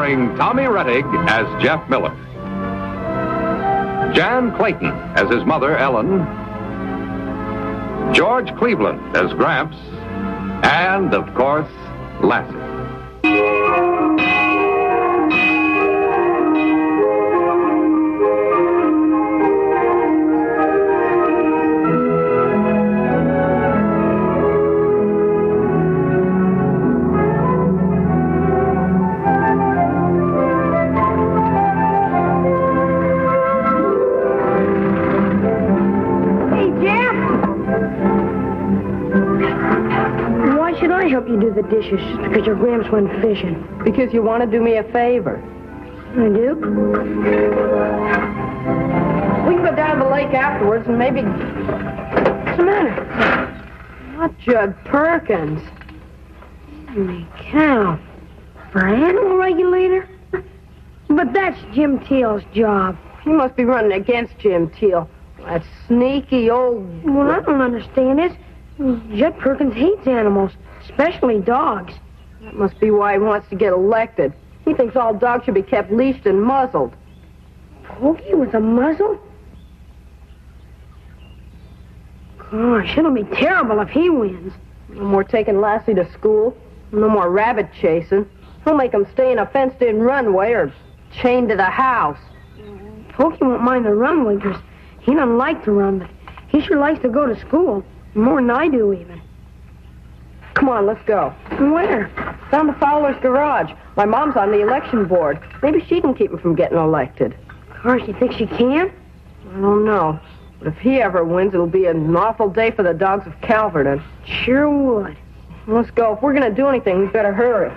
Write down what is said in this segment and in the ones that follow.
starring Tommy Rettig as Jeff Miller, Jan Clayton as his mother, Ellen, George Cleveland as Gramps, and, of course, Lassie. You do the dishes just because your Gramps went fishing. Because you want to do me a favor. I do? We can go down to the lake afterwards and maybe... What's the matter? Not Judd Perkins. Holy cow. For animal regulator? But that's Jim Teal's job. He must be running against Jim Teal. That sneaky old... What I don't understand is Judd Perkins hates animals. Especially dogs. That must be why he wants to get elected. He thinks all dogs should be kept leashed and muzzled. Pokey with a muzzle? Gosh, it'll be terrible if he wins. No more taking Lassie to school. No more rabbit chasing. He'll make him stay in a fenced-in runway or chained to the house. Pokey won't mind the runway because he doesn't like to run, but he sure likes to go to school. More than I do, even. Come on, let's go. Where? Down to Fowler's garage. My mom's on the election board. Maybe she can keep him from getting elected. Gosh, you think she can? I don't know. But if he ever wins, it'll be an awful day for the dogs of Calverton. Sure would. Let's go. If we're going to do anything, we better hurry.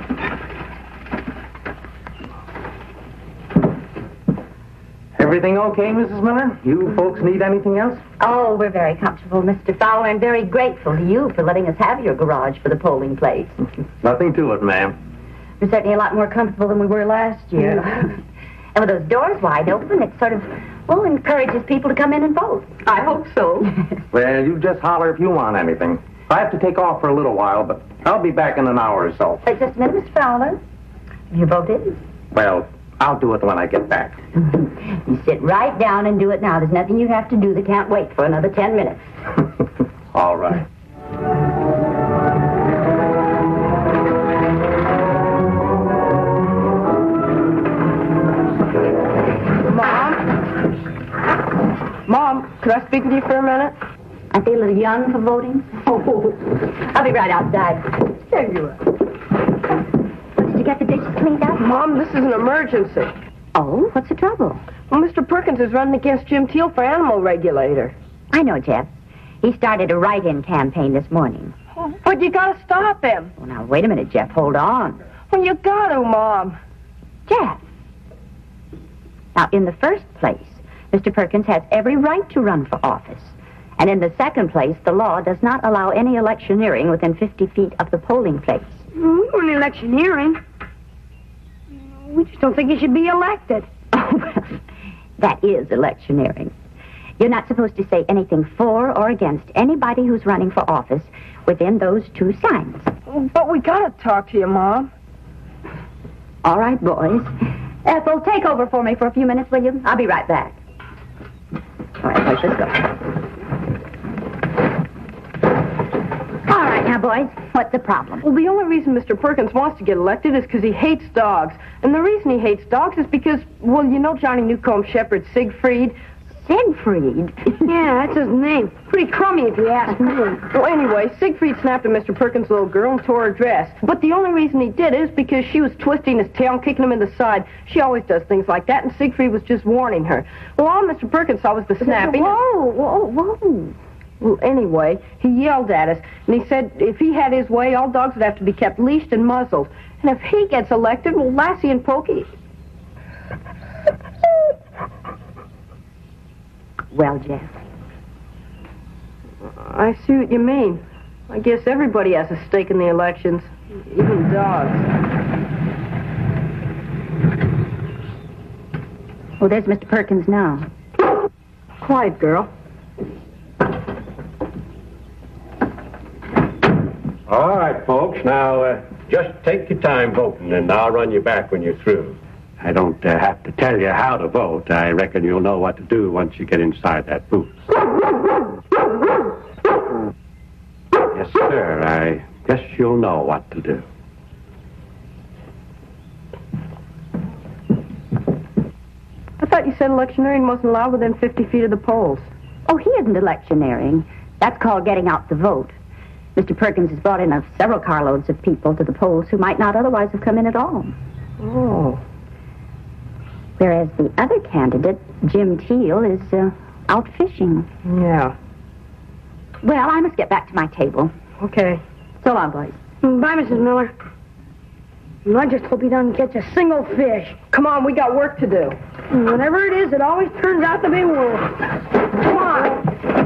Everything okay, Mrs. Miller? You folks need anything else? Oh, we're very comfortable, Mr. Fowler, and very grateful to you for letting us have your garage for the polling place. Nothing to it, ma'am. We're certainly a lot more comfortable than we were last year. And with those doors wide open, it sort of, well, encourages people to come in and vote. I hope so. Well, you just holler if you want anything. I have to take off for a little while, but I'll be back in an hour or so. Just a minute, Mr. Fowler. Have you voted? Well, I'll do it when I get back. You sit right down and do it now. There's nothing you have to do that can't wait for another 10 minutes. All right. Mom, could I speak with you for a minute? Aren't they a little young for voting? Oh, I'll be right outside. There you are. Did you get the dishes cleaned up? Mom, this is an emergency. Oh, what's the trouble? Well, Mr. Perkins is running against Jim Teal for animal regulator. I know, Jeff. He started a write-in campaign this morning. But you gotta stop him. Well, now, wait a minute, Jeff. Hold on. Well, you gotta, Mom. Jeff. Now, in the first place, Mr. Perkins has every right to run for office. And in the second place, the law does not allow any electioneering within 50 feet of the polling place. We weren't electioneering. We just don't think he should be elected. Oh, well, that is electioneering. You're not supposed to say anything for or against anybody who's running for office within those two signs. But we gotta talk to you, Mom. All right, boys. Ethel, take over for me for a few minutes, will you? I'll be right back. All right, let's just go. All right, now, boys, what's the problem? Well, the only reason Mr. Perkins wants to get elected is because he hates dogs. And the reason he hates dogs is because, well, you know Johnny Newcomb's shepherd, Siegfried? Siegfried? Yeah, that's his name. Pretty crummy if you ask me. Well, anyway, Siegfried snapped at Mr. Perkins' little girl and tore her dress. But the only reason he did is because she was twisting his tail and kicking him in the side. She always does things like that, and Siegfried was just warning her. Well, all Mr. Perkins saw was the snapping. Whoa. Well, anyway, he yelled at us, and he said if he had his way, all dogs would have to be kept leashed and muzzled. And if he gets elected, well, Lassie and Pokey... Well, Jeff. I see what you mean. I guess everybody has a stake in the elections, even dogs. Oh, there's Mr. Perkins now. Quiet, girl. All right, folks. Now, just take your time voting, and I'll run you back when you're through. I don't have to tell you how to vote. I reckon you'll know what to do once you get inside that booth. Yes, sir. I guess you'll know what to do. I thought you said electioneering wasn't allowed within 50 feet of the polls. Oh, he isn't electioneering. That's called getting out the vote. Mr. Perkins has brought in several carloads of people to the polls who might not otherwise have come in at all. Oh. Whereas the other candidate, Jim Teal, is out fishing. Yeah. Well, I must get back to my table. Okay. So long, boys. Bye, Mrs. Miller. I just hope he doesn't catch a single fish. Come on, we got work to do. Whatever it is, it always turns out to be wolf. Come on.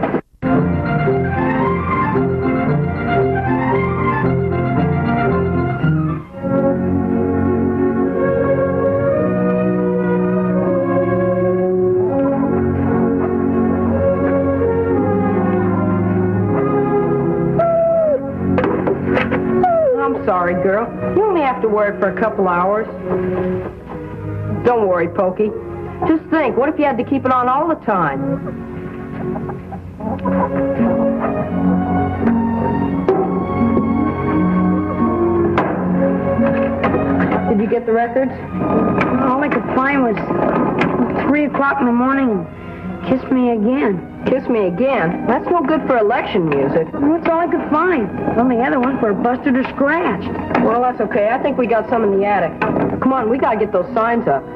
Sorry, girl. You only have to wear it for a couple hours. Don't worry, Pokey. Just think, what if you had to keep it on all the time? Did you get the records? All I could find was 3 o'clock in the morning and Kiss Me Again. Kiss Me Again? That's no good for election music. That's all I could find. All the other ones were busted or scratched. Well, that's okay. I think we got some in the attic. Come on, we gotta get those signs up.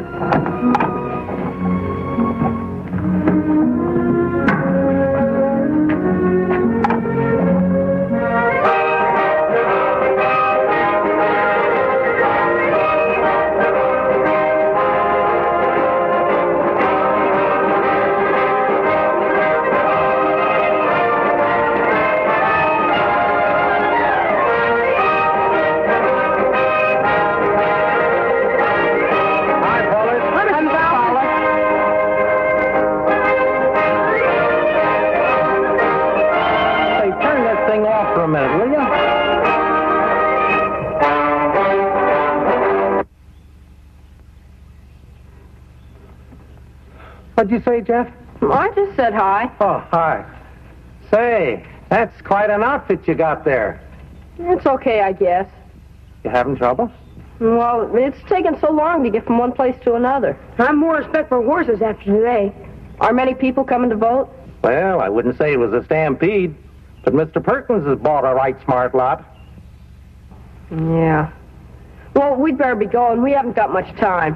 What'd you say, Jeff? I just said hi. Oh, hi. Say, that's quite an outfit you got there. It's okay, I guess. You having trouble? Well, it's taken so long to get from one place to another. I have more respect for horses after today. Are many people coming to vote? Well, I wouldn't say it was a stampede, but Mr. Perkins has bought a right smart lot. Yeah. Well, we'd better be going. We haven't got much time.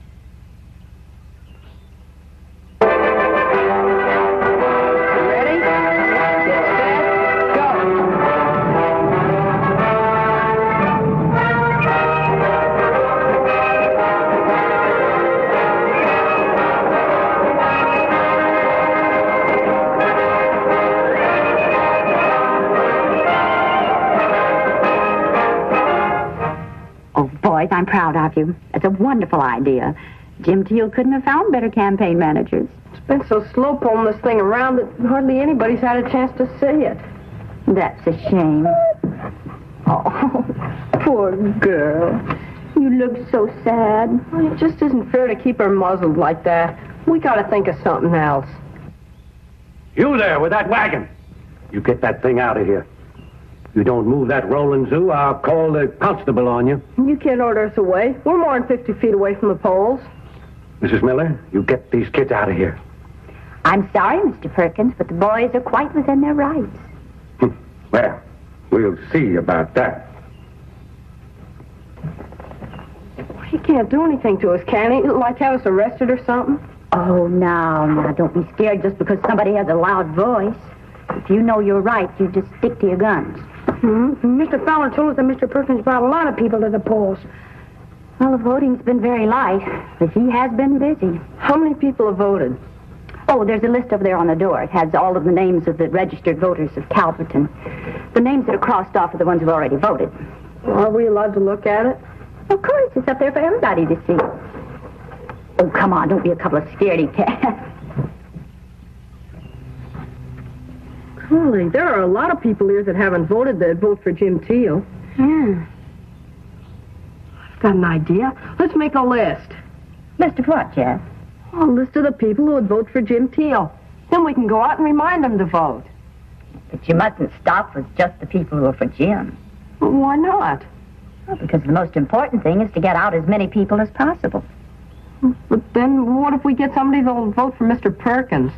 Boys, I'm proud of you. It's a wonderful idea. Jim Teal couldn't have found better campaign managers. It's been so slow pulling this thing around that hardly anybody's had a chance to see it. That's a shame. Oh, poor girl. You look so sad. Well, it just isn't fair to keep her muzzled like that. We got to think of something else. You there with that wagon. You get that thing out of here. If you don't move that rolling zoo, I'll call the constable on you. You can't order us away. We're more than 50 feet away from the polls. Mrs. Miller, you get these kids out of here. I'm sorry, Mr. Perkins, but the boys are quite within their rights. Well, we'll see about that. He can't do anything to us, can he? Like have us arrested or something? Oh, now, don't be scared just because somebody has a loud voice. If you know your rights, you just stick to your guns. Mr. Fowler told us that Mr. Perkins brought a lot of people to the polls. Well, the voting's been very light, but he has been busy. How many people have voted? Oh, there's a list over there on the door. It has all of the names of the registered voters of Calverton. The names that are crossed off are the ones who've already voted. Are we allowed to look at it? Of course, it's up there for everybody to see. Oh, come on, don't be a couple of scaredy cats. Golly, there are a lot of people here that haven't voted that vote for Jim Teal. Yeah. I've got an idea. Let's make a list. List of what, Jeff? A list of the people who would vote for Jim Teal. Then we can go out and remind them to vote. But you mustn't stop with just the people who are for Jim. Well, why not? Well, because the most important thing is to get out as many people as possible. But then what if we get somebody that'll vote for Mr. Perkins?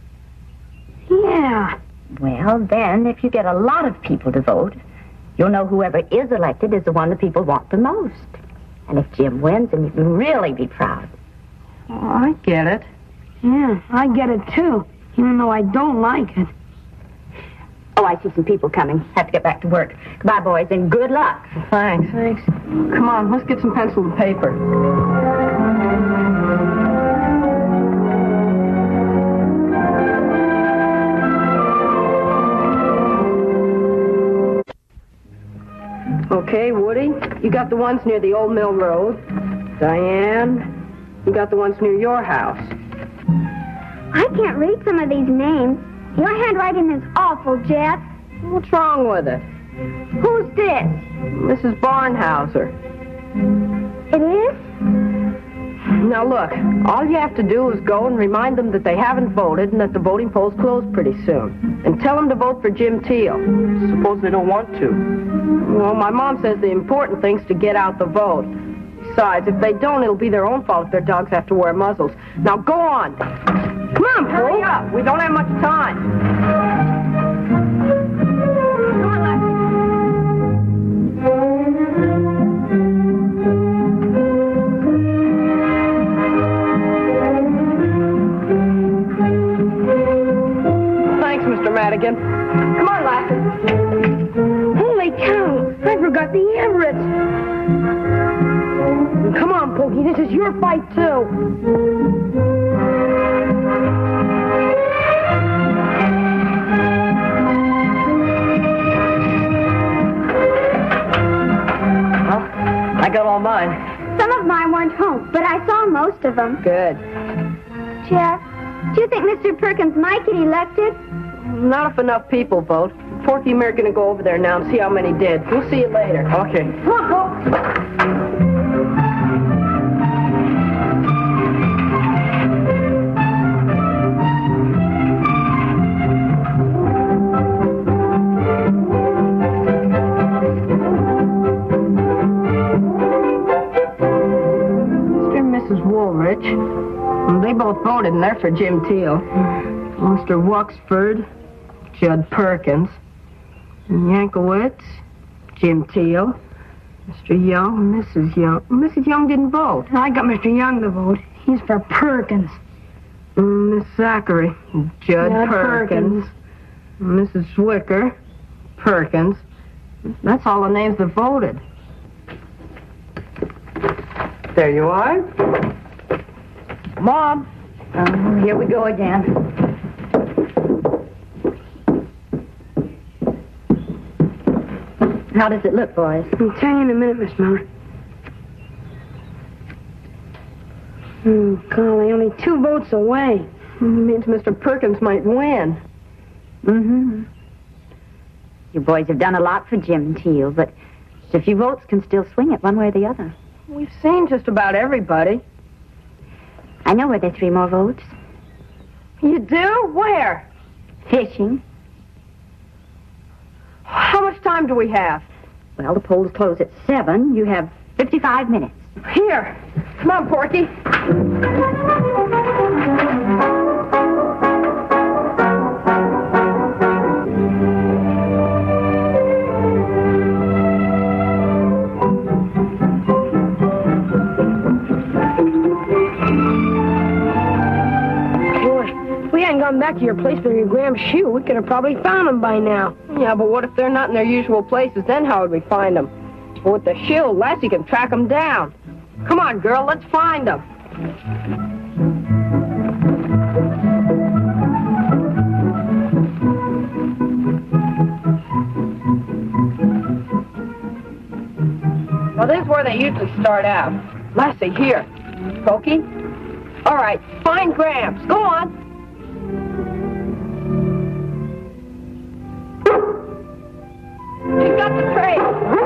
Yeah. Well, then, if you get a lot of people to vote, you'll know whoever is elected is the one the people want the most. And if Jim wins, then you can really be proud. Oh, I get it. Yeah, I get it, too. Even though I don't like it. Oh, I see some people coming. Have to get back to work. Goodbye, boys, and good luck. Thanks. Come on, let's get some pencil and paper. Okay, Woody, you got the ones near the Old Mill Road. Diane, you got the ones near your house. I can't read some of these names. Your handwriting is awful, Jeff. What's wrong with it? Who's this? Mrs. Barnhauser. It is? Now, look, all you have to do is go and remind them that they haven't voted and that the voting polls close pretty soon. And tell them to vote for Jim Teal. Suppose they don't want to. Well, my mom says the important thing's to get out the vote. Besides, if they don't, it'll be their own fault if their dogs have to wear muzzles. Now, go on. Come on, hurry up. We don't have much time. Thanks, Mr. Madigan. Come on, Lassie. Holy cow! I forgot the Everetts. Come on, Pokey. This is your fight, too. I got all mine. Some of mine weren't home, but I saw most of them. Good. Jeff, do you think Mr. Perkins might get elected? Not if enough people vote. Porky and Mary are going to go over there now and see how many did. We'll see you later. Okay. Come on, Poke. Woolrich. They both voted, and they're for Jim Teal. Mr. Wuxford, Judd Perkins. And Yankowitz, Jim Teal. Mr. Young, Mrs. Young. Mrs. Young didn't vote. I got Mr. Young to vote. He's for Perkins. Miss Zachary, Judd Perkins. Mrs. Zwicker, Perkins. That's all the names that voted. There you are. Mom. Oh, here we go again. How does it look, boys? I'll tell you in a minute, Miss Miller. Golly, only 2 votes away. Means Mr. Perkins might win. Mm-hmm. You boys have done a lot for Jim Teal, but a few votes can still swing it one way or the other. We've seen just about everybody. I know where there are 3 more votes. You do? Where? Fishing. How much time do we have? Well, the polls close at 7. You have 55 minutes. Here. Come on, Porky. Gone back to your place with your Graham's shoe, we could have probably found them by now. Yeah, but what if they're not in their usual places? Then how would we find them? Well, with the shoe, Lassie can track them down. Come on, girl, let's find them. Well, this is where they usually start out. Lassie, here. Pokey? All right, find Gramps. Go on. She's got the trail.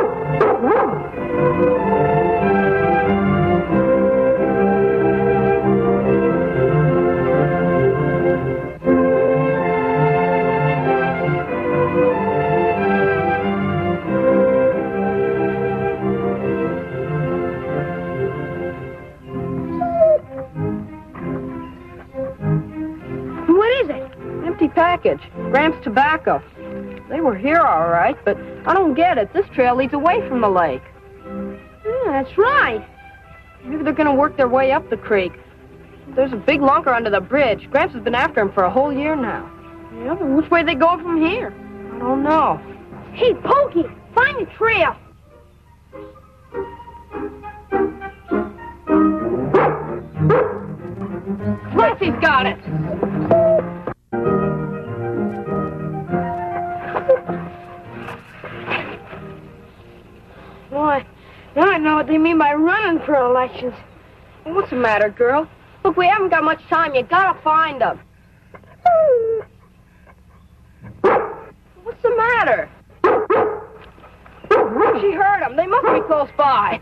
What is it? Empty package. Gramps Tobacco. They were here all right, but I don't get it. This trail leads away from the lake. Yeah, that's right. Maybe they're going to work their way up the creek. There's a big lunker under the bridge. Gramps has been after him for a whole year now. Yeah, but which way are they going from here? I don't know. Hey, Pokey, find the trail. Clancy's got it. Boy, now I know what they mean by running for elections. What's the matter, girl? Look, we haven't got much time. You gotta find them. What's the matter? She heard them. They must be close by.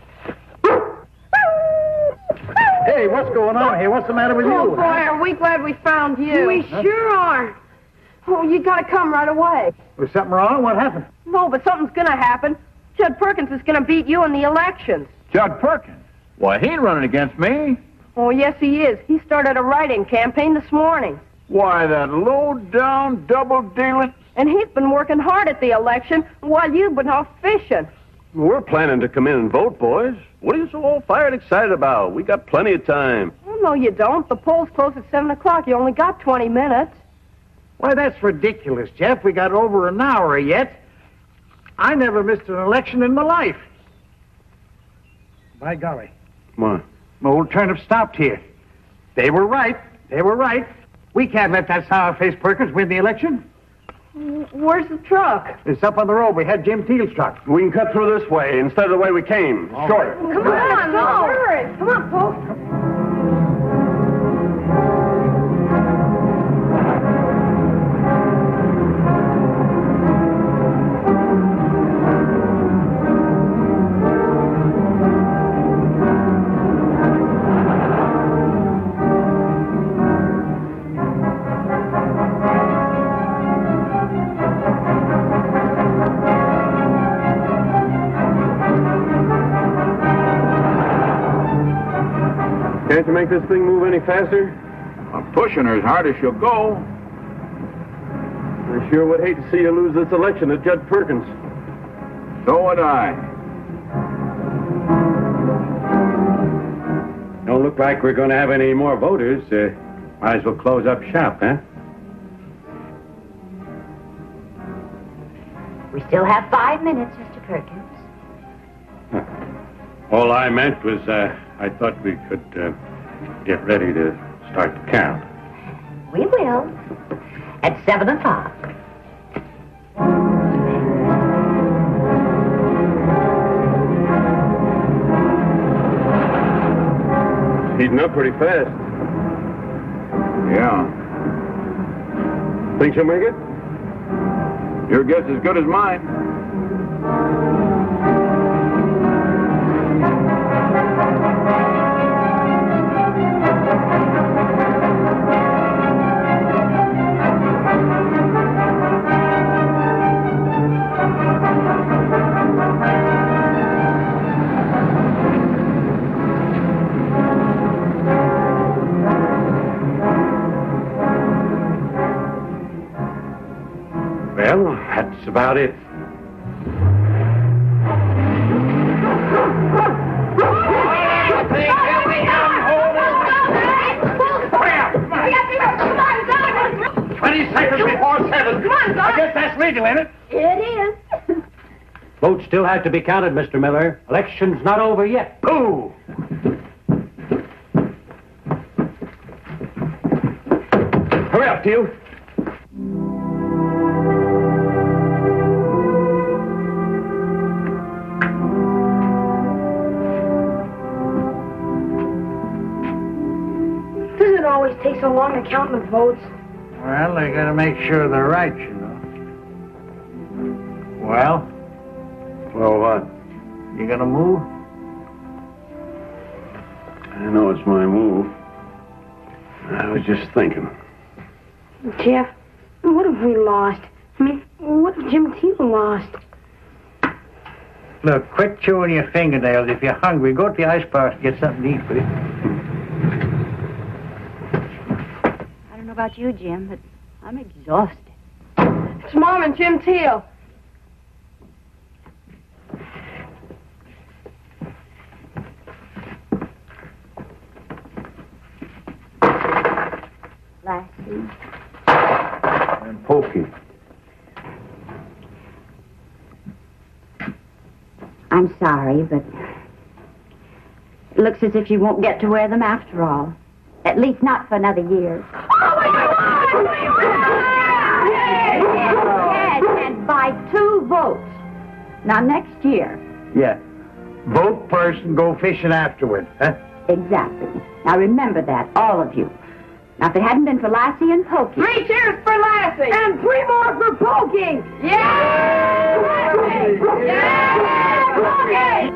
Hey, what's going on here? What's the matter with Oh, you? boy, are we glad we found you. We sure are. Oh, you gotta come right away. Was something wrong? What happened? No, but something's gonna happen. Judd Perkins is gonna beat you in the elections. Judd Perkins? Why, he ain't running against me. Oh, yes, he is. He started a write-in campaign this morning. Why, that low-down, double-dealing... And he's been working hard at the election while you've been off fishing. We're planning to come in and vote, boys. What are you so all fired excited about? We got plenty of time. Oh, no, you don't. The polls close at 7 o'clock. You only got 20 minutes. Why, that's ridiculous, Jeff. We got over an hour yet. I never missed an election in my life. By golly. What? Old Turnip stopped here. They were right. They were right. We can't let that sour-faced Perkins win the election. Where's the truck? It's up on the road. We had Jim Teal's truck. We can cut through this way instead of the way we came. Shorter. Come on, no. Hurry. Come on, Poke. Can't you make this thing move any faster? I'm pushing her as hard as she'll go. I sure would hate to see you lose this election to Judd Perkins. So would I. Don't look like we're going to have any more voters. Might as well close up shop, huh? We still have 5 minutes, Mr. Perkins. All I meant was, I thought we could get ready to start the count. We will. At 7 o'clock. Heating up pretty fast. Yeah. Think she'll make it? Your guess is good as mine. Well, that's about it. I guess that's legal, ain't it? It is. Votes still have to be counted, Mr. Miller. Election's not over yet. Boo! Hurry up, Teal. Does it always take so long to count the votes? Well, they gotta make sure they're right, you know. Well, Well, what? You gonna move? I know it's my move. I was just thinking. Jeff, what if we lost? I mean, what if Jim Teal lost? Look, quit chewing your fingernails. If you're hungry, go to the ice box and get something to eat, will you? I don't know about you, Jim, but I'm exhausted. It's Mom and Jim Teal. Lassie. And Pokey. I'm sorry, but it looks as if you won't get to wear them after all. At least not for another year. Yes, and by 2 votes. Now, next year. Yeah. Vote first and go fishing afterward, huh? Exactly. Now, remember that, all of you. Now, if it hadn't been for Lassie and Pokey... 3 cheers for Lassie! And 3 more for Pokey! Yeah! Lassie! Yeah! Pokey!